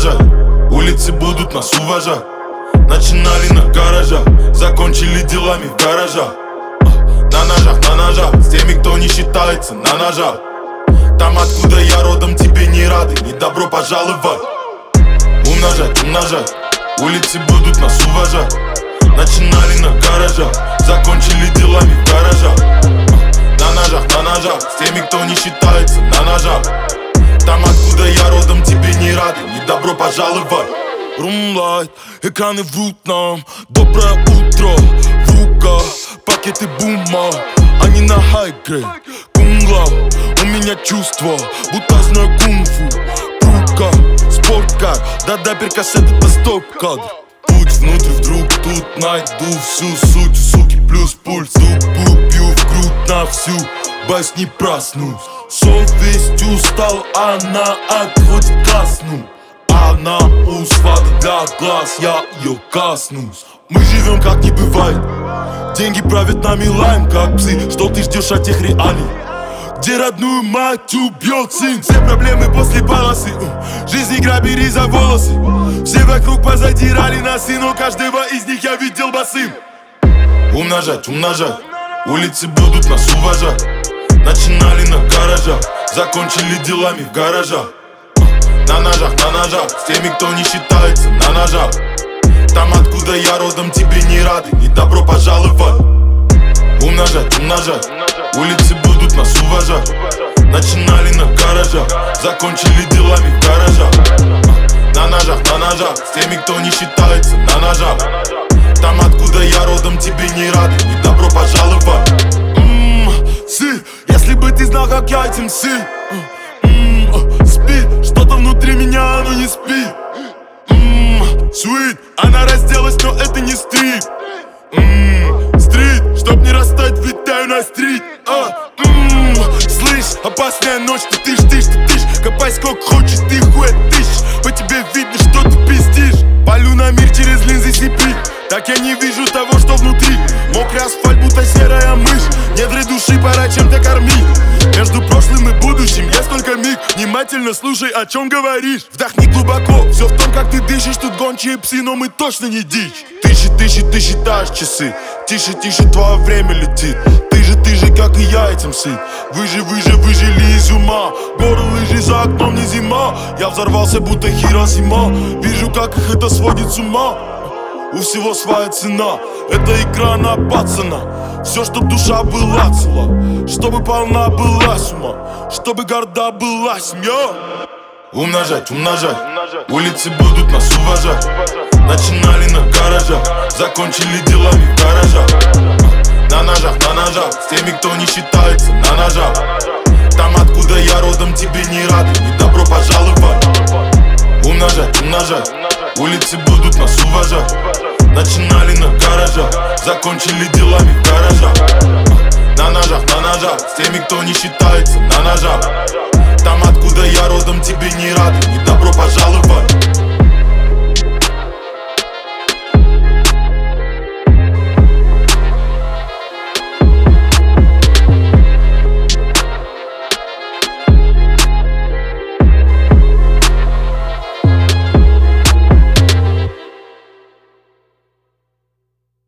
умножать, улицы будут нас уважать. Начинали на гаражах, закончили делами в гаражах. На ножах, с теми, кто не считается, на ножах. Там, откуда я родом, тебе не рады, не добро пожаловать. Умножать, улицы будут нас уважать. Начинали на гаражах, закончили делами в гаражах. На ножах, с теми, кто не считается, на ножах. Там, откуда я родом, тебе не рады, не добро пожаловать. Румлайт, экраны врут нам. Доброе утро, в руках пакеты бумаг. Они на хайгрейд, кунглау. У меня чувство, будто знаю кунг-фу. Рука, спорткар, да-да, перкассеты по стоп-кадр. Путь внутрь вдруг тут найду всю суть. Суки плюс пульс, тупую пью в грудь на всю. Боюсь не проснусь. Совесть устал, она отходит ко сну. Она услада для глаз, я ее коснусь. Мы живем как не бывает. Деньги правят нами, лаем как псы. Что ты ждешь от тех реалий, где родную мать убьет сын? Все проблемы после полосы, жизнь игра, бери за волосы. Все вокруг позадирали носы, но каждого из них я видел босым. Умножать, улицы будут нас уважать. Начинали на гаражах, закончили делами в гаражах. На ножах, с теми, кто не считается, на ножах. Там, откуда я родом, тебе не рады, не добро пожаловать. Умножать, улицы будут нас уважать. Начинали на гаражах, закончили делами в гаражах. На ножах, с теми, кто не считается, на ножах. Там, откуда я родом, тебе не рады, не добро пожаловать. Сыр, если бы ты знал, как я этим сыр. Спит, что-то внутри меня, оно не спит. Sweet, она разделась, но это не стрит. Стрит, чтоб не расстать, влетаю на стрит. Слышь, опасная ночь, ты тышь. Копай сколько хочешь, ты хуй тыщешь. По тебе видно, что ты пиздишь. Палю на мир через линзы сипи. Так я не вижу того, что внутри. Мокрый асфальт, будто серая мышь. Недры души пора чем-то кормить. Между прошлым и будущим есть только миг. Внимательно слушай, о чем говоришь. Вдохни глубоко, все в том, как ты дышишь. Тут гончие псы, но мы точно не дичь. Ты считаешь часы. Тише, твое время летит. Ты же, как и я, этим сыт. Выжили из ума. Горы, лыжи, за окном не зима. Я взорвался, будто Хиросима. Вижу, как их это сводит с ума. У всего своя цена, это игра на пацана. Все, чтоб душа была цела, чтобы полна была сумма, чтобы горда была семья. Умножать, улицы будут нас уважать. Начинали на гаражах, закончили делами в гаражах. На ножах, с теми, кто не считается, на ножах. Там, откуда я родом, тебе не рады, не добро пожаловать. Умножать, улицы будут нас уважать. Начинали на гаражах, закончили делами в гаражах. На ножах, с теми, кто не считается, на ножах. Там, откуда я